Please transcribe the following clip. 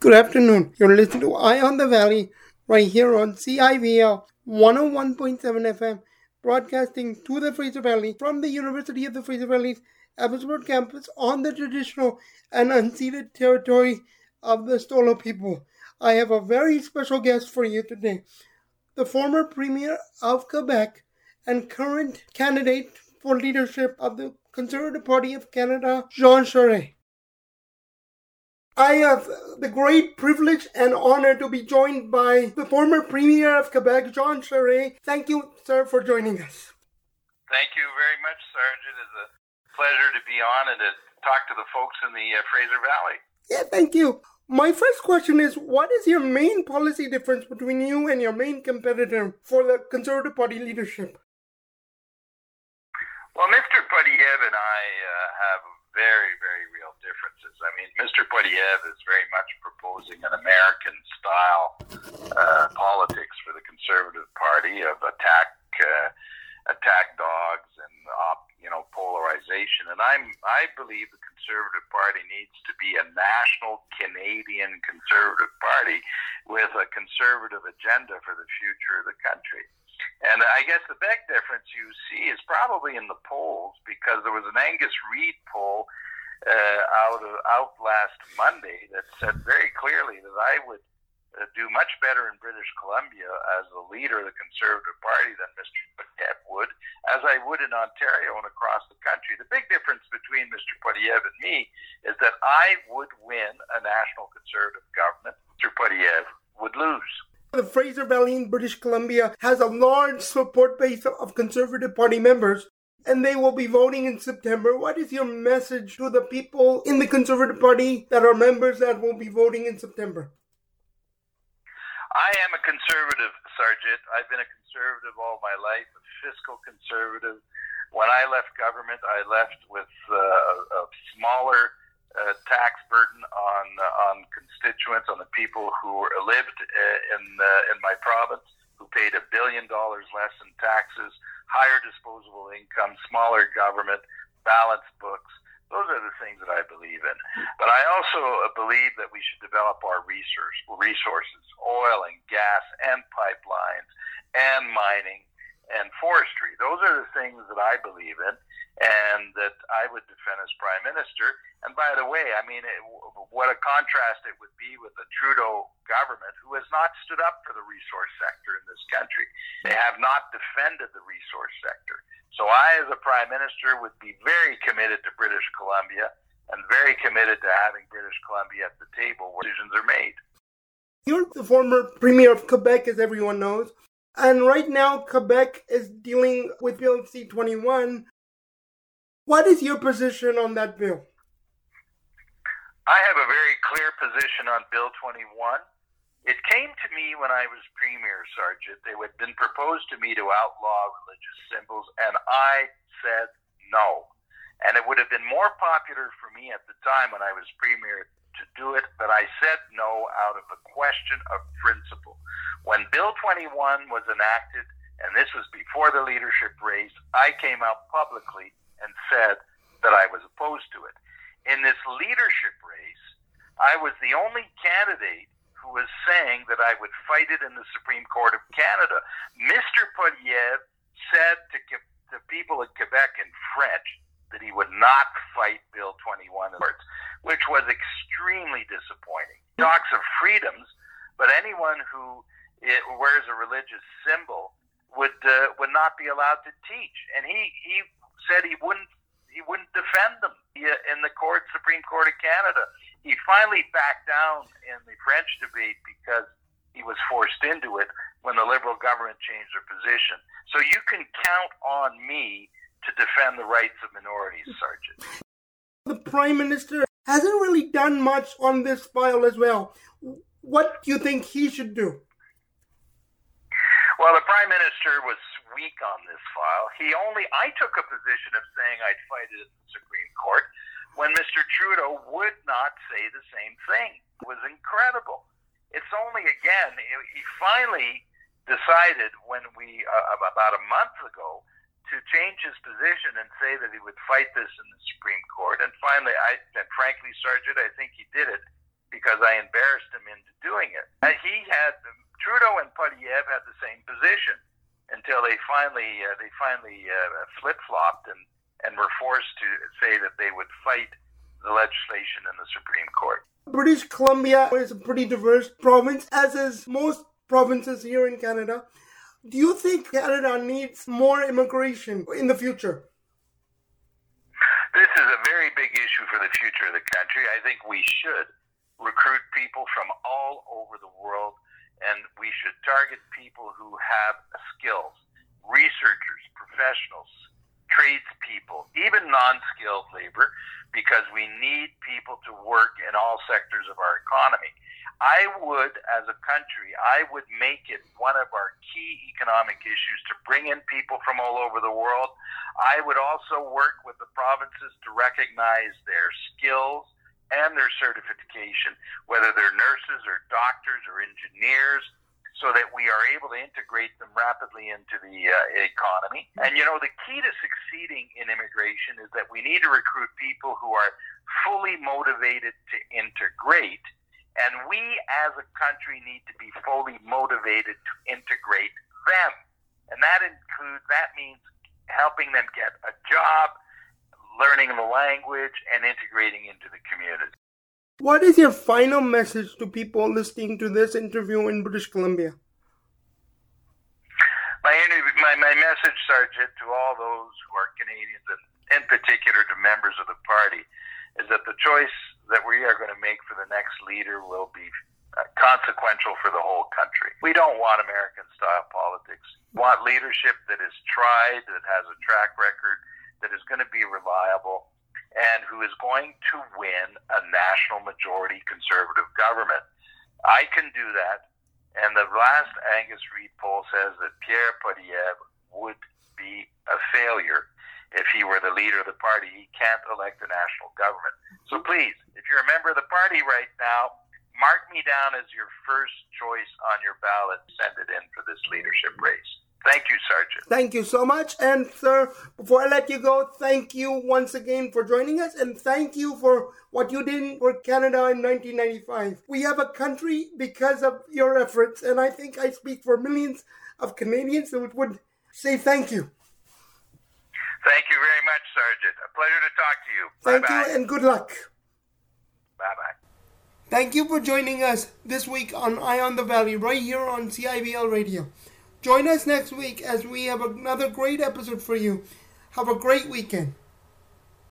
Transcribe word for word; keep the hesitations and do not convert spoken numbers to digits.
Good afternoon. You're listening to Eye on the Valley right here on C I V L one oh one point seven F M, broadcasting to the Fraser Valley from the University of the Fraser Valley's Abbotsford campus on the traditional and unceded territory of the Stolo people. I have a very special guest for you today, the former Premier of Quebec and current candidate for leadership of the Conservative Party of Canada, Jean Charest. I have the great privilege and honor to be joined by the former Premier of Quebec, Jean Charest. Thank you, sir, for joining us. Thank you very much, Sergeant. It's a pleasure to be on and to talk to the folks in the uh, Fraser Valley. Yeah, thank you. My first question is, what is your main policy difference between you and your main competitor for the Conservative Party leadership? Well, Mister Poilievre and I uh, have very, very real differences. I mean, Mister Poilievre is very much proposing an American-style uh, politics for the Conservative Party of attack, uh, attack dogs and op, you know polarization. And I'm I believe the Conservative Party needs to be a national Canadian Conservative Party with a conservative agenda for the future of the country. And I guess the big difference you see is probably in the polls, because there was an Angus Reid poll uh, out of, out last Monday that said very clearly that I would uh, do much better in British Columbia as the leader of the Conservative Party than Mister Poilievre would, as I would in Ontario and across the country. The big difference between Mister Poilievre and me is that I would win a national Conservative government. Mister Poilievre would lose. The Fraser Valley in British Columbia has a large support base of Conservative Party members, and they will be voting in September. What is your message to the people in the Conservative Party that are members that will be voting in September? I am a conservative, Sergeant. I've been a conservative all my life, a fiscal conservative. When I left government, I left with uh, a smaller Uh, tax burden on uh, on constituents, on the people who lived uh, in uh, in my province, who paid a billion dollars less in taxes, higher disposable income, smaller government, balanced books. Those are the things that I believe in. But I also uh, believe that we should develop our resource, resources, oil and gas and pipelines and mining and forestry. Those are the things that I believe in and that I would defend as Prime Minister. And by the way, I mean, it, what a contrast it would be with the Trudeau government, who has not stood up for the resource sector in this country. They have not defended the resource sector. So I, as a Prime Minister, would be very committed to British Columbia and very committed to having British Columbia at the table where decisions are made. You're the former Premier of Quebec, as everyone knows. And right now, Quebec is dealing with Bill C twenty-one. What is your position on that bill? I have a very clear position on Bill twenty-one. It came to me when I was Premier, Sergeant. They had been proposed to me to outlaw religious symbols, and I said no. And it would have been more popular for me at the time when I was Premier to do it, but I said no out of a question of principle. When Bill twenty-one was enacted, and this was before the leadership race, I came out publicly and said that I was opposed to it. In this leadership race, I was the only candidate who was saying that I would fight it in the Supreme Court of Canada. Mister Poilievre said to, to people in Quebec in French that he would not fight Bill twenty-one in courts, which was extremely disappointing. He talks of freedoms, but anyone who it, wears a religious symbol would uh, would not be allowed to teach. And he, he said he wouldn't he wouldn't defend them in the court, Supreme Court of Canada. He finally backed down in the French debate because he was forced into it when the Liberal government changed their position. So you can count on me to defend the rights of minorities, Sergeant. The Prime Minister hasn't really done much on this file as well. What do you think he should do? Well, the Prime Minister was weak on this file. He only, I took a position of saying I'd fight it in the Supreme Court when Mister Trudeau would not say the same thing. It was incredible. It's only, again, he finally decided when we, uh, about a month ago, to change his position and say that he would fight this in the Supreme Court. And finally, I, and frankly, Sergeant, I think he did it because I embarrassed him into doing it. And he had, Trudeau and Poilievre had the same position until they finally uh, they finally uh, flip-flopped and, and were forced to say that they would fight the legislation in the Supreme Court. British Columbia is a pretty diverse province, as is most provinces here in Canada. Do you think Canada needs more immigration in the future? This is a very big issue for the future of the country. I think we should recruit people from all over the world, and we should target people who have skills, researchers, professionals, tradespeople, even non-skilled labor, because we need people to work in all sectors of our economy. I would, as a country, I would make it one of our key economic issues to bring in people from all over the world. I would also work with the provinces to recognize their skills and their certification, whether they're nurses or doctors or engineers, so that we are able to integrate them rapidly into the uh, economy. And, you know, the key to succeeding in immigration is that we need to recruit people who are fully motivated to integrate, and we as a country need to be fully motivated to integrate them. And that includes, that means helping them get a job, learning the language, and integrating into the community. What is your final message to people listening to this interview in British Columbia? My, my, my message, Sergeant, to all those who are Canadians, and in particular to members of the party, is that the choice that we are going to make for the next leader will be uh, consequential for the whole country. We don't want American-style politics. We want leadership that is tried, that has a track record, that is going to be reliable, and who is going to win a national majority conservative government. I can do that, and the last Angus Reid poll says that Pierre Poilievre would be a failure if he were the leader of the party. He can't elect a national government. So please, if you're a member of the party right now, mark me down as your first choice on your ballot. Send it in for this leadership race. Thank you, Sergeant. Thank you so much. And, sir, before I let you go, thank you once again for joining us, and thank you for what you did for Canada in nineteen ninety-five. We have a country because of your efforts, and I think I speak for millions of Canadians who would say thank you. Thank you very much, Sergeant. A pleasure to talk to you. Thank Bye-bye. you, and good luck. Bye-bye. Thank you for joining us this week on Eye on the Valley, right here on C I V L Radio. Join us next week as we have another great episode for you. Have a great weekend.